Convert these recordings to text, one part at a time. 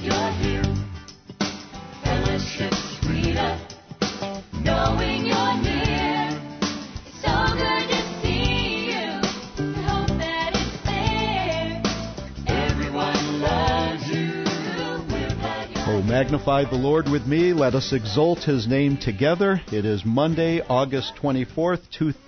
you're here. Fellowship's sweeter, knowing you're near. It's so good to see you. We hope that it's there. Everyone loves you. We're glad you're Oh, magnify the Lord with me. Let us exalt His name together. It is Monday, August 24th,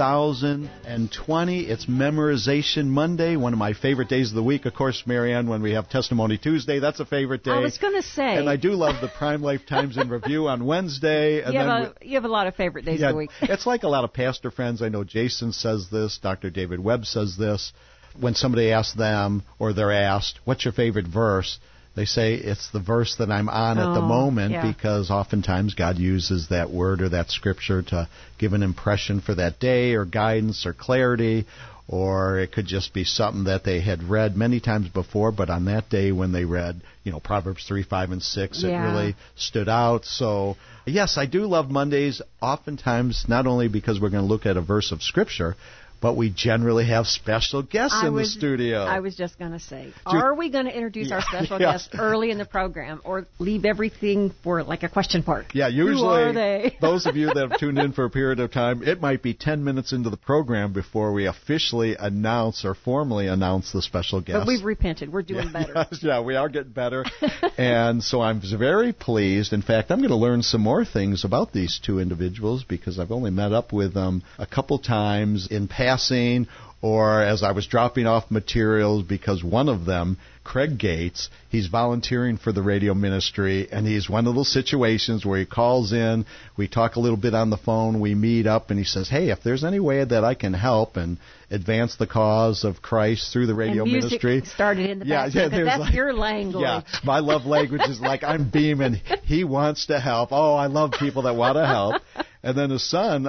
2020. It's Memorization Monday, one of my favorite days of the week. Of course, Marianne, when we have Testimony Tuesday, that's a favorite day. I was going to say. And I do love the Prime Life Times in Review on Wednesday. And you have a lot of favorite days of the week. It's like a lot of pastor friends. I know Jason says this. Dr. David Webb says this. When somebody asks them, or they're asked, what's your favorite verse? They say it's the verse that I'm on at the moment, because oftentimes God uses that word or that scripture to give an impression for that day or guidance or clarity, or it could just be something that they had read many times before, but on that day when they read, Proverbs 3, 5, and 6, it really stood out. So, yes, I do love Mondays, oftentimes not only because we're going to look at a verse of scripture, but we generally have special guests in the studio. I was just going to say, are we going to introduce our special guests early in the program or leave everything for like a question part? Yeah, usually who are they? Those of you that have tuned in for a period of time, it might be 10 minutes into the program before we officially announce or formally announce the special guest. But we've repented. We're doing better. Yeah, we are getting better. And so I'm very pleased. In fact, I'm going to learn some more things about these two individuals because I've only met up with them a couple times in passing, or as I was dropping off materials, because one of them, Craig Gates, he's volunteering for the radio ministry, and he's one of those situations where he calls in, we talk a little bit on the phone, we meet up, and he says, hey, if there's any way that I can help and advance the cause of Christ through the radio and music ministry. Started in the background, because that's your language. Yeah, my love language is like I'm beaming. He wants to help. Oh, I love people that want to help. And then his son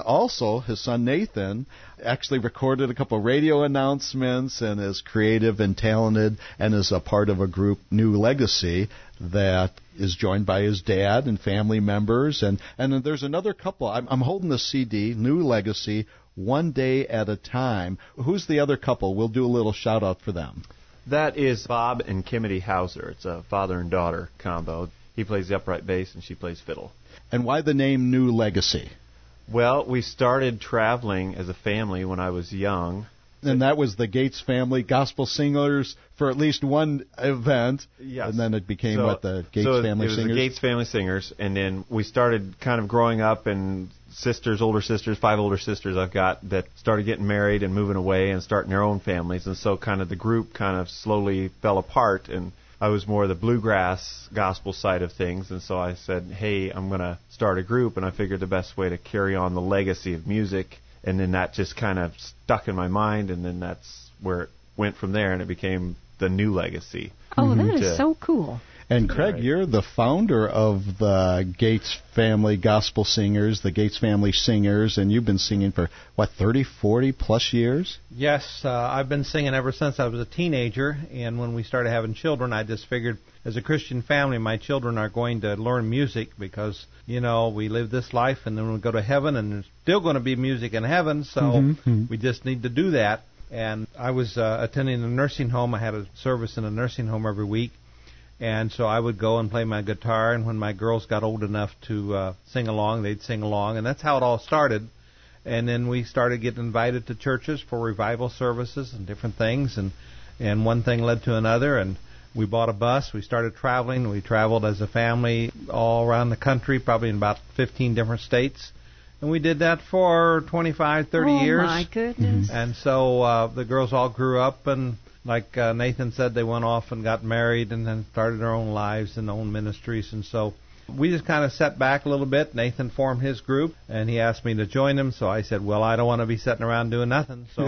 Nathan, actually recorded a couple of radio announcements and is creative and talented and is a part of a group, New Legacy, that is joined by his dad and family members. And then there's another couple. I'm holding the CD, New Legacy, One Day at a Time. Who's the other couple? We'll do a little shout-out for them. That is Bob and Kimity Hauser. It's a father and daughter combo. He plays the upright bass and she plays fiddle. And why the name New Legacy? Well, we started traveling as a family when I was young. And that was the Gates family gospel singers for at least one event. Yes. And then it became the Gates family singers? It was singers? the Gates family singers. And then we started kind of growing up, and older sisters, 5 older sisters I've got that started getting married and moving away and starting their own families. And so kind of the group kind of slowly fell apart, and I was more the bluegrass gospel side of things, and so I said, hey, I'm going to start a group, and I figured the best way to carry on the legacy of music, and then that just kind of stuck in my mind, and then that's where it went from there, and it became the New Legacy. Oh, that is so cool. And Craig, you're the founder of the Gates Family Gospel Singers, the Gates Family Singers, and you've been singing for, 30, 40 plus years? Yes, I've been singing ever since I was a teenager, and when we started having children, I just figured as a Christian family, my children are going to learn music because, we live this life and then we'll go to heaven, and there's still going to be music in heaven, so we just need to do that. And I was attending a nursing home. I had a service in a nursing home every week. And so I would go and play my guitar, and when my girls got old enough to sing along, they'd sing along, and that's how it all started. And then we started getting invited to churches for revival services and different things, and one thing led to another, and we bought a bus. We started traveling. We traveled as a family all around the country, probably in about 15 different states. And we did that for 25, 30 years. Oh, my goodness. And so the girls all grew up, and like Nathan said, they went off and got married and then started their own lives and own ministries. And so we just kind of sat back a little bit. Nathan formed his group, and he asked me to join him. So I said, well, I don't want to be sitting around doing nothing. So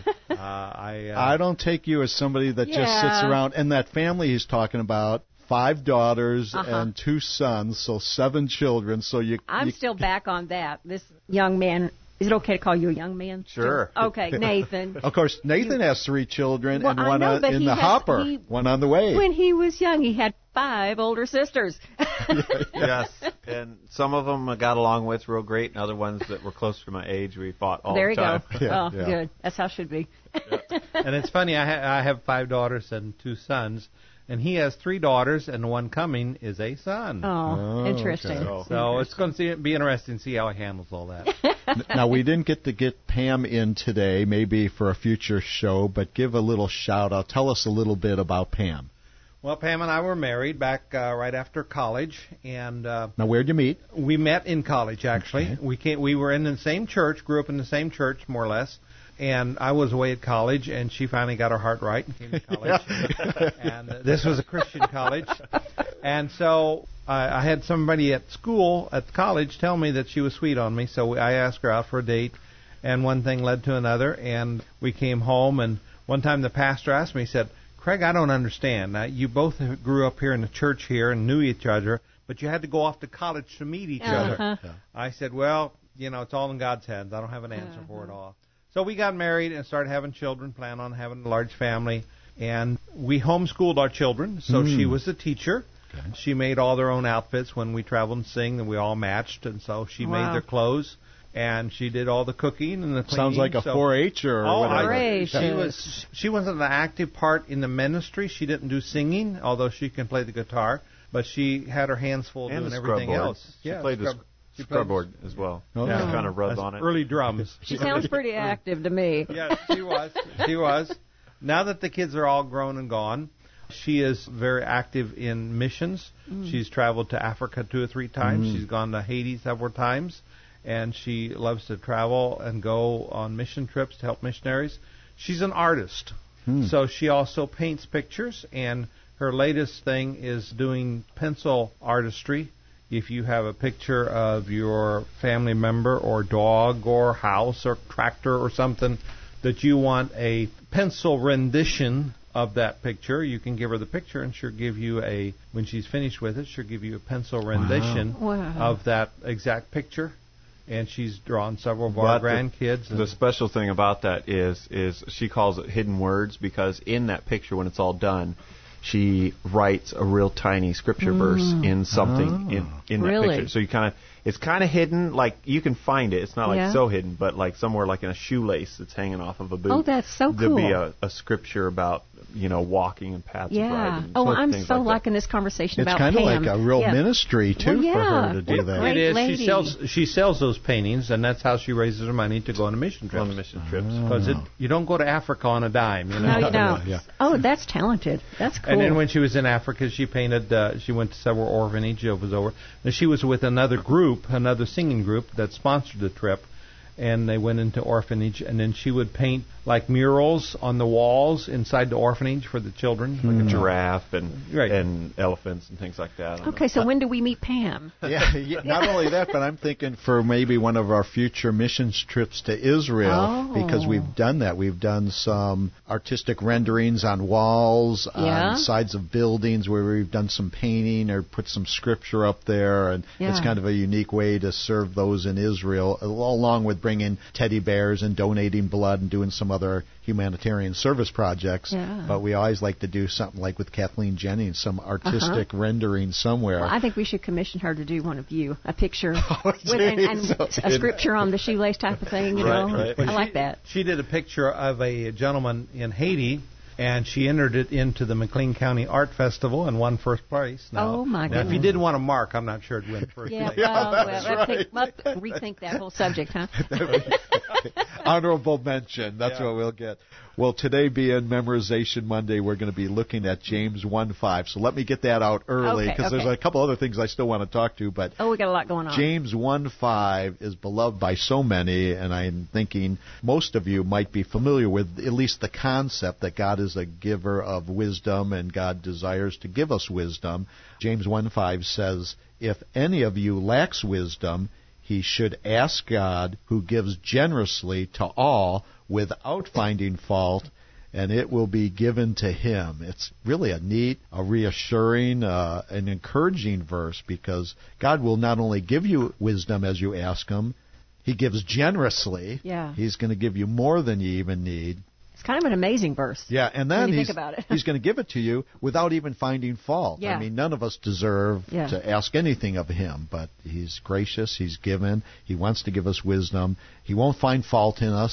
I don't take you as somebody that just sits around. And that family he's talking about, 5 daughters and 2 sons, so 7 children. So I'm still back on that. This young man. Is it okay to call you a young man? Sure. Okay, Nathan. Of course, Nathan has 3 children, and one in the hopper, one on the way. When he was young, he had 5 older sisters. Yes, and some of them I got along with real great, and other ones that were close to my age, we fought all the time. There you go. Good. That's how it should be. And it's funny, I have 5 daughters and 2 sons, And he has 3 daughters, and the one coming is a son. Oh, interesting. okay. So it's going to be interesting to see how he handles all that. Now, we didn't get to get Pam in today, maybe for a future show, but give a little shout-out. Tell us a little bit about Pam. Well, Pam and I were married back right after college, and Now, where'd you meet? we met in college, actually. Okay. We were in the same church, grew up in the same church, more or less. And I was away at college, and she finally got her heart right and came to college. And this was a Christian college. And so I had somebody at school, at college, tell me that she was sweet on me. So I asked her out for a date, and one thing led to another. And we came home, and one time the pastor asked me, he said, Craig, I don't understand. You both grew up here in the church here and knew each other, but you had to go off to college to meet each other. I said, well, it's all in God's hands. I don't have an answer for it all. So we got married and started having children, planned on having a large family. And we homeschooled our children. So she was a teacher. Okay. She made all their own outfits when we traveled and sing, and we all matched. And so she made their clothes. And she did all the cooking and the cleaning. Sounds like a 4-H or whatever. She wasn't an active part in the ministry. She didn't do singing, although she can play the guitar. But she had her hands full doing everything else. She played the scrubboard as well. Oh. Yeah, kind of rubbed on it. Early drums. She sounds pretty active to me. Yes, she was. She was. Now that the kids are all grown and gone, she is very active in missions. She's traveled to Africa 2 or 3 times. She's gone to Haiti several times. And she loves to travel and go on mission trips to help missionaries. She's an artist. So she also paints pictures. And her latest thing is doing pencil artistry. If you have a picture of your family member or dog or house or tractor or something that you want a pencil rendition of that picture, you can give her the picture and she'll give you when she's finished with it, she'll give you a pencil rendition of that exact picture. And she's drawn several of our grandkids. The special thing about that is she calls it hidden words, because in that picture, when it's all done, she writes a real tiny scripture verse in something in that picture. So it's kind of hidden. Like, you can find it. It's not like so hidden, but like somewhere like in a shoelace that's hanging off of a boot. Oh, that's so cool. There'll be a scripture about walking in paths of right. Oh, I'm so liking this conversation about Pam. It's kind of like a real ministry too for her to do that. It is. She sells those paintings, and that's how she raises her money to go on a mission trip. Because you don't go to Africa on a dime. No, you don't. Oh, that's talented. That's cool. And then when she was in Africa, she painted. She went to several orphanages over. And she was with another singing group that sponsored the trip. And they went into orphanage, and then she would paint like murals on the walls inside the orphanage for the children, like a giraffe and elephants and things like that. Okay, so when do we meet Pam? Not only that, but I'm thinking for maybe one of our future missions trips to Israel, because we've done that. We've done some artistic renderings on walls, on sides of buildings, where we've done some painting or put some scripture up there, and it's kind of a unique way to serve those in Israel, along with bringing teddy bears and donating blood and doing some other humanitarian service projects. But we always like to do something like with Kathleen Jennings, some artistic rendering somewhere. Well, I think we should commission her to do one of you, a picture with a scripture on the shoelace type of thing. I like that. She did a picture of a gentleman in Haiti, and she entered it into the McLean County Art Festival and won first place. Oh, my goodness. Now, if you didn't want to mark, I'm not sure it'd win first place. Rethink that whole subject, huh? Honorable mention. That's what we'll get. Well, today being Memorization Monday, we're going to be looking at James 1:5. So let me get that out early, because there's a couple other things I still want to talk to. But we got a lot going on. James 1:5 is beloved by so many, and I'm thinking most of you might be familiar with at least the concept that God is a giver of wisdom, and God desires to give us wisdom. James 1:5 says, "If any of you lacks wisdom, he should ask God, who gives generously to all without finding fault, and it will be given to him." It's really a neat, a reassuring, an encouraging verse, because God will not only give you wisdom as you ask him, he gives generously. He's going to give you more than you even need. It's kind of an amazing verse. And then think about it. he's going to give it to you without even finding fault. I mean, none of us deserve to ask anything of him, but he's gracious, he's given, he wants to give us wisdom. He won't find fault in us.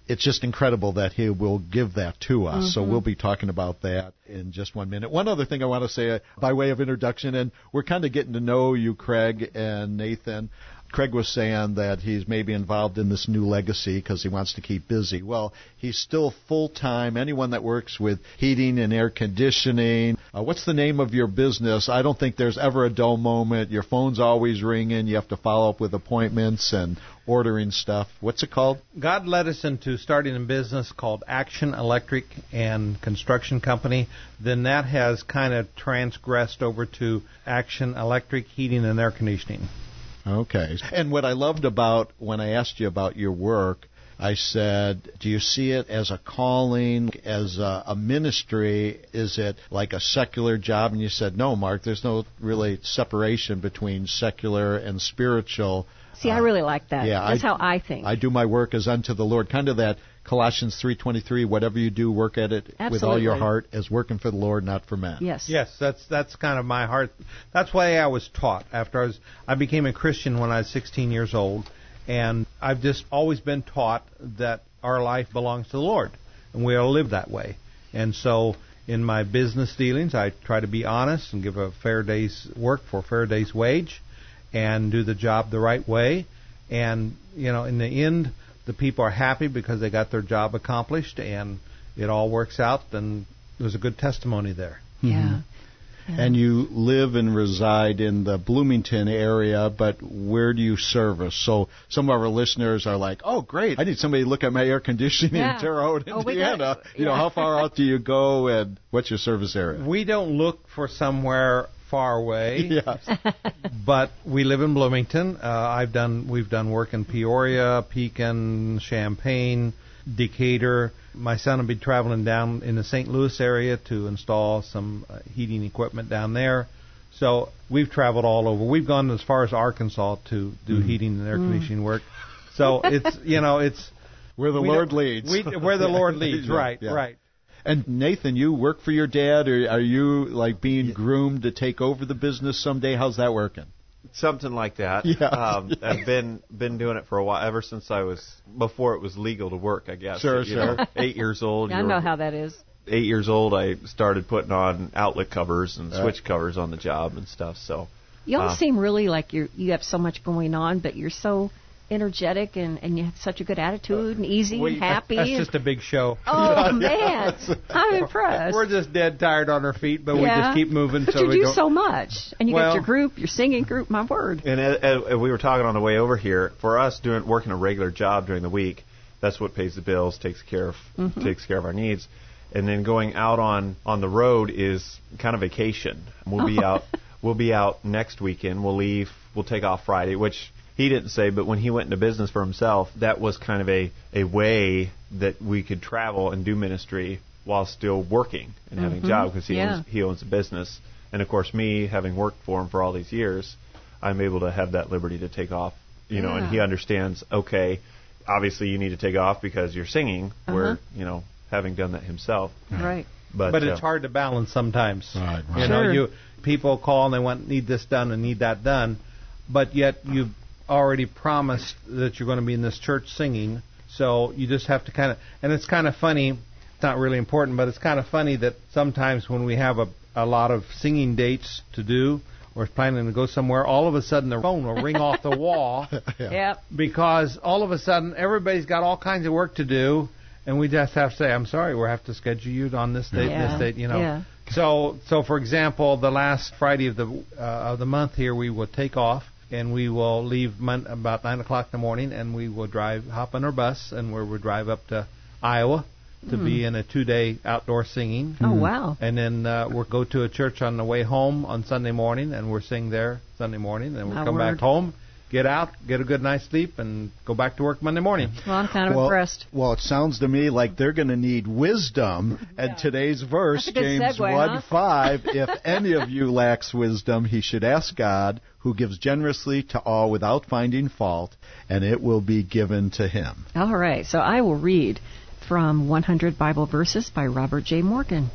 it's just incredible that He will give that to us. So we'll be talking about that in just 1 minute. One other thing I want to say by way of introduction, and we're kind of getting to know you, Craig and Nathan. Craig was saying that he's maybe involved in this new legacy because he wants to keep busy. Well, he's still full-time. Anyone that works with heating and air conditioning, what's the name of your business? I don't think there's ever a dull moment. Your phone's always ringing. You have to follow up with appointments and ordering stuff. What's it called? God led us into starting a business called Action Electric and Construction Company. Then that has kind of transgressed over to Action Electric Heating and Air Conditioning. Okay. And what I loved about when I asked you about your work, I said, do you see it as a calling, as a ministry? Is it like a secular job? And you said, no, Mark, there's no really separation between secular and spiritual. See, I really like that. Yeah, That's how I think. I do my work as unto the Lord. Kind of that Colossians 3:23, whatever you do, work at it with all your heart as working for the Lord, not for men. Yes. Yes, that's kind of my heart. That's why I was taught. I became a Christian when I was 16 years old, and I've just always been taught that our life belongs to the Lord, and we ought to live that way. And so in my business dealings, I try to be honest and give a fair day's work for a fair day's wage and do the job the right way. And, in the end, the people are happy because they got their job accomplished and it all works out, and there's a good testimony there. Yeah. And you live and reside in the Bloomington area, but where do you service? So some of our listeners are like, oh, great, I need somebody to look at my air conditioning in Terre Haute, Indiana. How far out do you go, and what's your service area? We don't look for somewhere far away, Yes. but we live in Bloomington. We've done work in Peoria, Pekin, Champaign, Decatur. My son will be traveling down in the St. Louis area to install some heating equipment down there. So we've traveled all over. We've gone as far as Arkansas to do heating and air conditioning work. So it's where the Lord leads. Where the Lord leads, right, yeah. right. And Nathan, you work for your dad, or are you like being groomed to take over the business someday? How's that working? Something like that. Yeah. I've been doing it for a while, ever since before it was legal to work, I guess. Sure. 8 years old. I know how that is. 8 years old, I started putting on outlet covers and switch covers on the job and stuff. So you all seem really like you have so much going on, but you're so energetic and you have such a good attitude and easy and happy. That's just a big show. Oh, man. I'm impressed. We're just dead tired on our feet, but we just keep moving. But so you do so much. And you got your group, your singing group, my word. And we were talking on the way over here, for us working a regular job during the week, that's what pays the bills, takes care of our needs. And then going out on the road is kind of vacation. We'll be out next weekend. We'll take off Friday, which he didn't say, but when he went into business for himself, that was kind of a way that we could travel and do ministry while still working and having a job, because he owns a business. And, of course, me, having worked for him for all these years, I'm able to have that liberty to take off, and he understands, okay, obviously you need to take off because you're singing, where, having done that himself. Right. But it's hard to balance sometimes. Right. People call and they need this done and need that done, but yet you've already promised that you're going to be in this church singing, so you just have to kind of, and it's kind of funny, it's not really important, but it's kind of funny that sometimes when we have a lot of singing dates to do, or planning to go somewhere, all of a sudden the phone will ring off the wall, because all of a sudden everybody's got all kinds of work to do, and we just have to say, I'm sorry, we'll have to schedule you on this date, this date, Yeah. So for example, the last Friday of the month here, we will take off, and we will leave about 9 o'clock in the morning, and we will hop on our bus, and we'll drive up to Iowa to be in a 2-day outdoor singing. Oh, wow. And then we'll go to a church on the way home on Sunday morning, and we'll sing there Sunday morning, and we'll come back home, get out, get a good night's sleep, and go back to work Monday morning. Well, I'm kind of impressed. Well, it sounds to me like they're going to need wisdom. And today's verse, James 1:5, if any of you lacks wisdom, he should ask God, who gives generously to all without finding fault, and it will be given to him. All right, so I will read from 100 Bible Verses by Robert J. Morgan.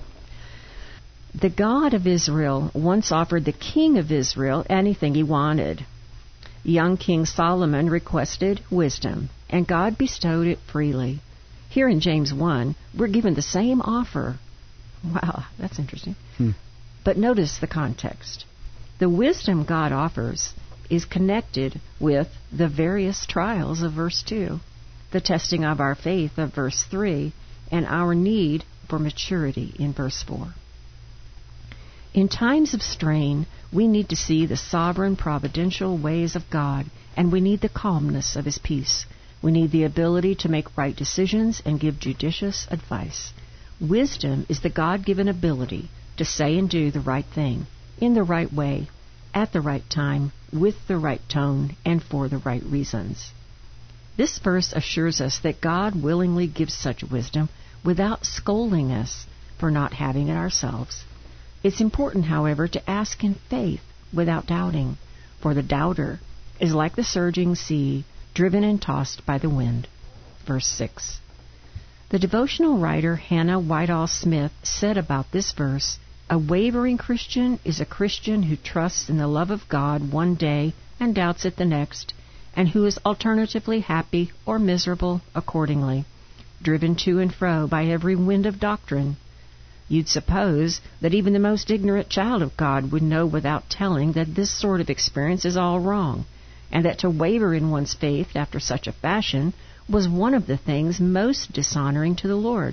The God of Israel once offered the king of Israel anything he wanted. Young King Solomon requested wisdom, and God bestowed it freely. Here in James 1, we're given the same offer. Wow, that's interesting. But notice the context. The wisdom God offers is connected with the various trials of verse 2, the testing of our faith of verse 3, and our need for maturity in verse 4. In times of strain, we need to see the sovereign providential ways of God, and we need the calmness of His peace. We need the ability to make right decisions and give judicious advice. Wisdom is the God-given ability to say and do the right thing, in the right way, at the right time, with the right tone, and for the right reasons. This verse assures us that God willingly gives such wisdom without scolding us for not having it ourselves. It's important, however, to ask in faith without doubting, for the doubter is like the surging sea, driven and tossed by the wind. Verse 6. The devotional writer Hannah Whitall Smith said about this verse, "A wavering Christian is a Christian who trusts in the love of God one day and doubts it the next, and who is alternatively happy or miserable accordingly, driven to and fro by every wind of doctrine." You'd suppose that even the most ignorant child of God would know without telling that this sort of experience is all wrong, and that to waver in one's faith after such a fashion was one of the things most dishonoring to the Lord.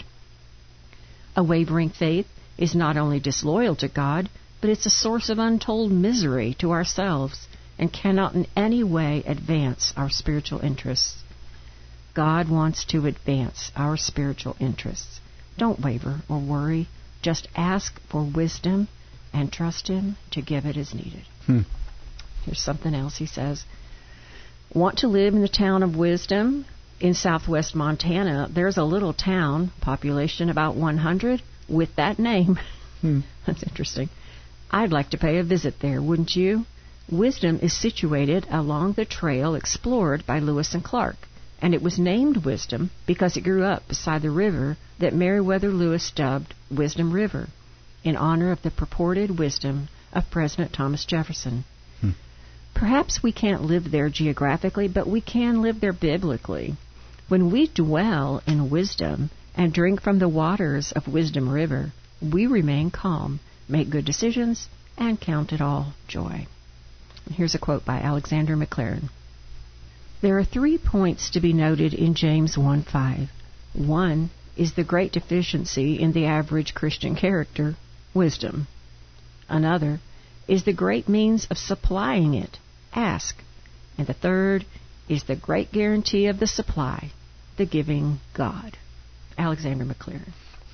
A wavering faith is not only disloyal to God, but it's a source of untold misery to ourselves and cannot in any way advance our spiritual interests. God wants to advance our spiritual interests. Don't waver or worry. Just ask for wisdom and trust Him to give it as needed. Here's something else he says. Want to live in the town of wisdom? In southwest Montana, there's a little town, population about 100, with that name. That's interesting. I'd like to pay a visit there, wouldn't you? Wisdom is situated along the trail explored by Lewis and Clark, and it was named Wisdom because it grew up beside the river that Meriwether Lewis dubbed Wisdom River, in honor of the purported wisdom of President Thomas Jefferson. Perhaps we can't live there geographically, but we can live there biblically. When we dwell in wisdom and drink from the waters of Wisdom River, we remain calm, make good decisions, and count it all joy. Here's a quote by Alexander McLaren. There are 3 points to be noted in James 1:5. One is the great deficiency in the average Christian character, wisdom. Another is the great means of supplying it, ask. And the third is the great guarantee of the supply, the giving God. Alexander McLaren.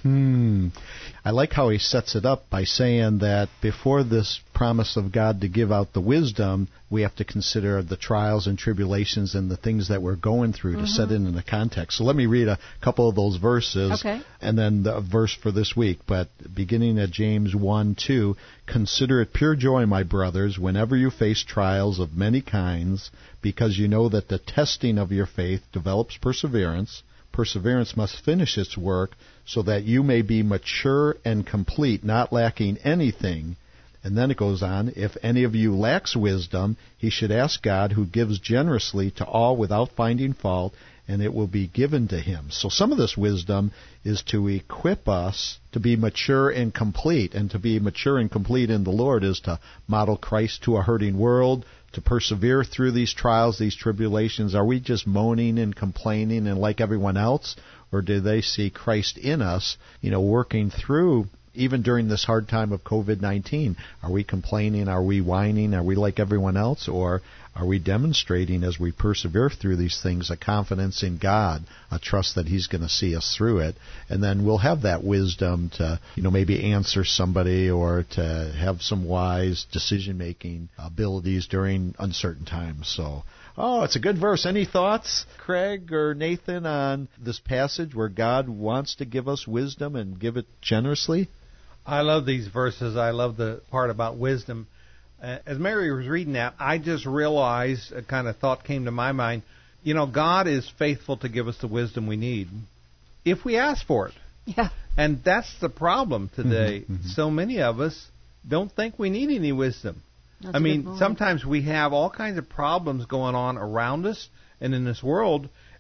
I like how he sets it up by saying that before this promise of God to give out the wisdom, we have to consider the trials and tribulations and the things that we're going through to set it in the context. So let me read a couple of those verses and then the verse for this week. But beginning at James 1:2, consider it pure joy, my brothers, whenever you face trials of many kinds, because you know that the testing of your faith develops perseverance. Perseverance must finish its work so that you may be mature and complete, not lacking anything. And then it goes on, if any of you lacks wisdom, he should ask God, who gives generously to all without finding fault, and it will be given to him. So some of this wisdom is to equip us to be mature and complete. And to be mature and complete in the Lord is to model Christ to a hurting world, to persevere through these trials, these tribulations. Are we just moaning and complaining and like everyone else? Or do they see Christ in us, working through even during this hard time of COVID-19? Are we complaining? Are we whining? Are we like everyone else? Or are we demonstrating as we persevere through these things a confidence in God, a trust that He's going to see us through it? And then we'll have that wisdom to, maybe answer somebody or to have some wise decision-making abilities during uncertain times. So, it's a good verse. Any thoughts, Craig or Nathan, on this passage where God wants to give us wisdom and give it generously? I love these verses. I love the part about wisdom. As Mary was reading that, I just realized, a kind of thought came to my mind, God is faithful to give us the wisdom we need if we ask for it. Yeah. And that's the problem today. So many of us don't think we need any wisdom. That's sometimes we have all kinds of problems going on around us and in this world,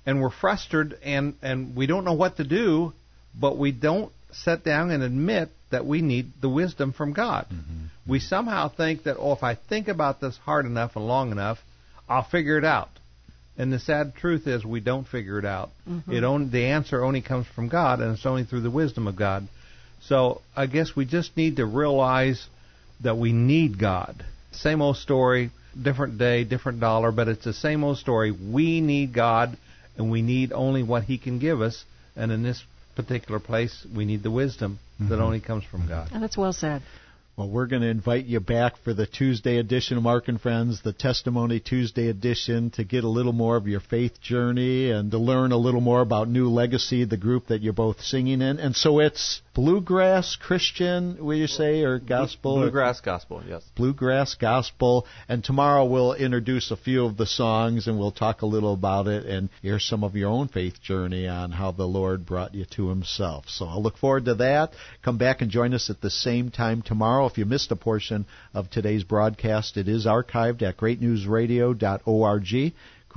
and we're frustrated and we don't know what to do, but we don't sit down and admit that we need the wisdom from God. Mm-hmm. We somehow think that, if I think about this hard enough and long enough, I'll figure it out. And the sad truth is we don't figure it out. Mm-hmm. The answer only comes from God, and it's only through the wisdom of God. So I guess we just need to realize that we need God. Same old story, different day, different dollar, but it's the same old story. We need God, and we need only what He can give us. And in this particular place, we need the wisdom that only comes from God. Oh, that's well said. Well, we're going to invite you back for the Tuesday edition of Mark and Friends, the Testimony Tuesday edition, to get a little more of your faith journey and to learn a little more about New Legacy, the group that you're both singing in. And so it's bluegrass Christian, will you say, or gospel? Bluegrass gospel, yes. Bluegrass gospel. And tomorrow we'll introduce a few of the songs and we'll talk a little about it and hear some of your own faith journey on how the Lord brought you to Himself. So I'll look forward to that. Come back and join us at the same time tomorrow. If you missed a portion of today's broadcast, it is archived at greatnewsradio.org.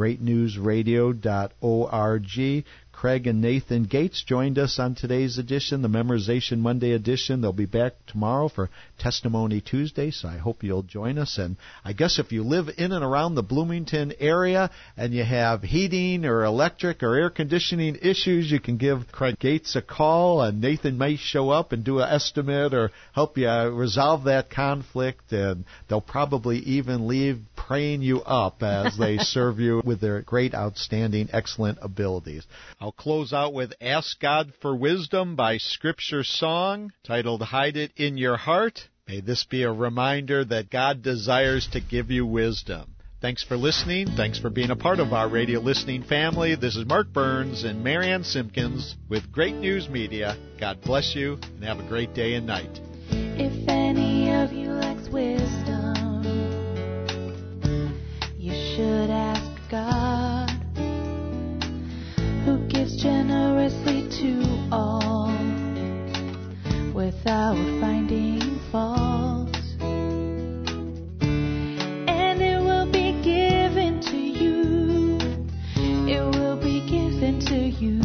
greatnewsradio.org. Craig and Nathan Gates joined us on today's edition, the Memorization Monday edition. They'll be back tomorrow for Testimony Tuesday, so I hope you'll join us. And I guess if you live in and around the Bloomington area and you have heating or electric or air conditioning issues, you can give Craig Gates a call, and Nathan may show up and do an estimate or help you resolve that conflict, and they'll probably even leave praying you up as they serve you with their great, outstanding, excellent abilities. I'll close out with Ask God for Wisdom by Scripture Song, titled Hide It in Your Heart. May this be a reminder that God desires to give you wisdom. Thanks for listening. Thanks for being a part of our radio listening family. This is Mark Burns and Marianne Simpkins with Great News Media. God bless you and have a great day and night. If any of you lacks wisdom, you should ask God, who gives generously to all without finding fault. And it will be given to you. It will be given to you.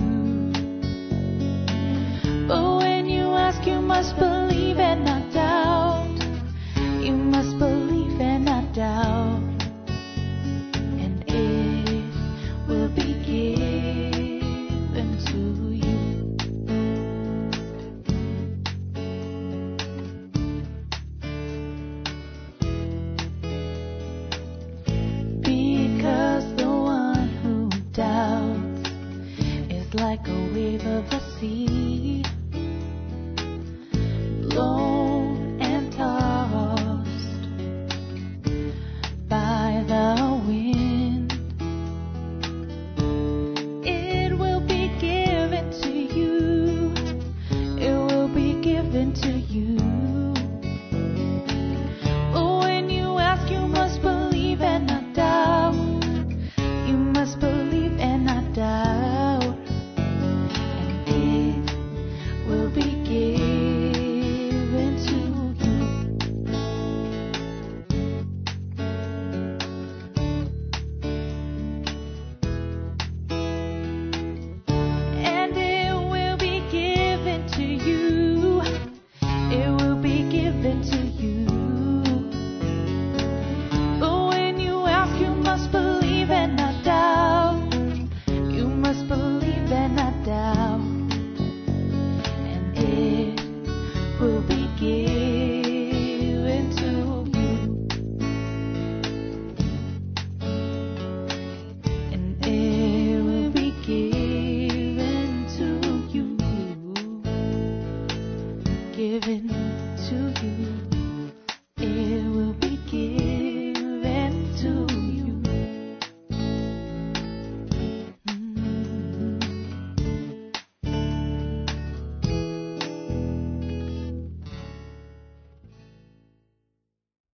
But when you ask, you must believe and not doubt. You must believe and not doubt. And it will be given to you. Because the one who doubts is like a wave of the sea,